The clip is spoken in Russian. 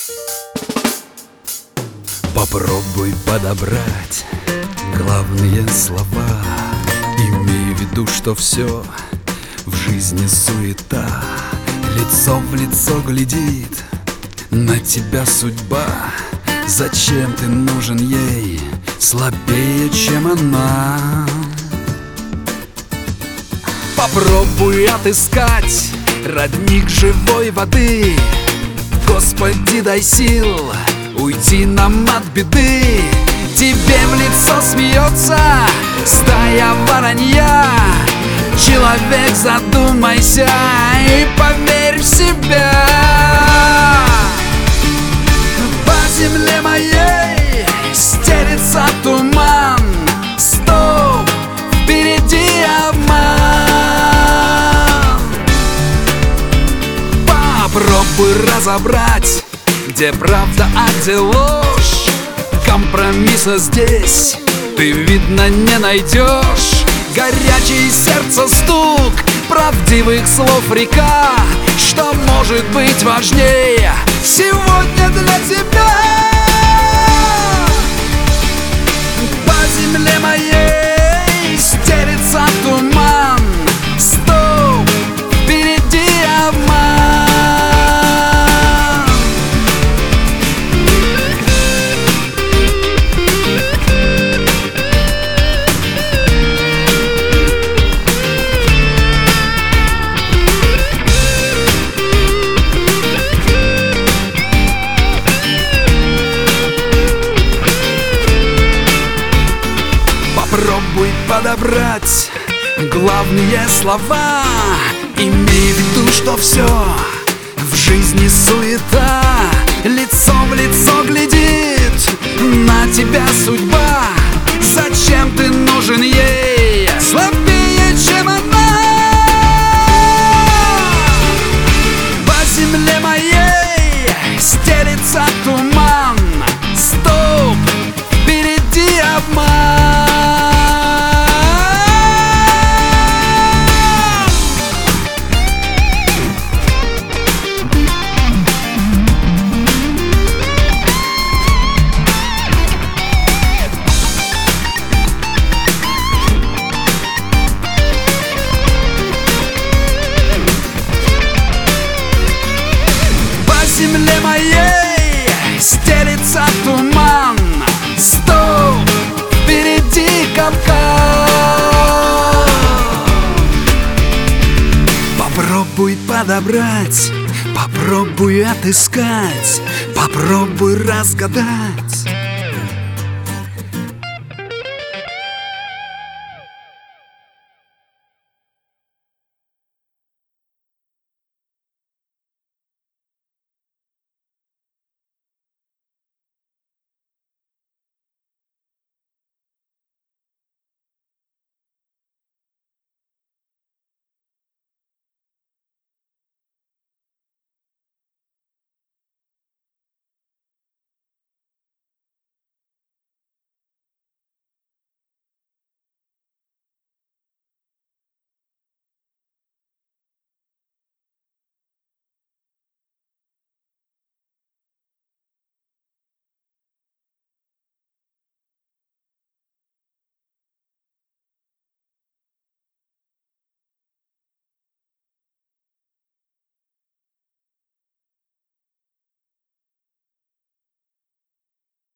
Попробуй подобрать главные слова. Имей в виду, что все в жизни суета. Лицо в лицо глядит на тебя судьба. Зачем ты нужен ей, слабее, чем она? Попробуй отыскать родник живой воды. Господи, дай сил уйти нам от беды. Тебе в лицо смеется стая воронья. Человек, задумайся и поверь в себя. По земле моей стелется туман. Стоп, впереди обман. Попробуй разобрать, где правда, а где ложь. Компромисса здесь ты, видно, не найдешь. Горячий сердца стук, правдивых слов река. Что может быть важнее сегодня для тебя? По земле моей стелется туман. Стоп, впереди обман. Попробуй подобрать главные слова. Имей в виду, что все в жизни суета. Лицо в лицо глядит на тебя судьба. Зачем ты нужен ей, слабее, чем она? По земле моей стелется туман. Стоп, впереди обман. По земле моей стелется туман. Стоп, впереди капкан. Попробуй подобрать, попробуй отыскать, попробуй разгадать.